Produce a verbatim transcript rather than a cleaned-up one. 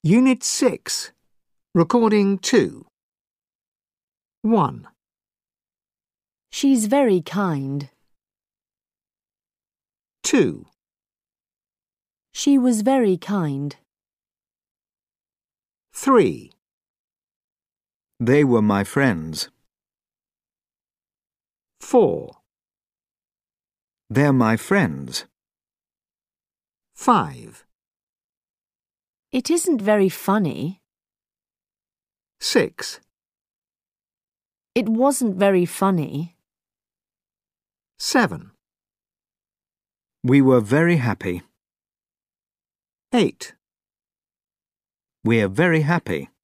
Unit six. Recording two. one. She's very kind. two. She was very kind. three. They were my friends. four. They're my friends. five. It isn't very funny. six. It wasn't very funny. seven. We were very happy. eight. We're very happy.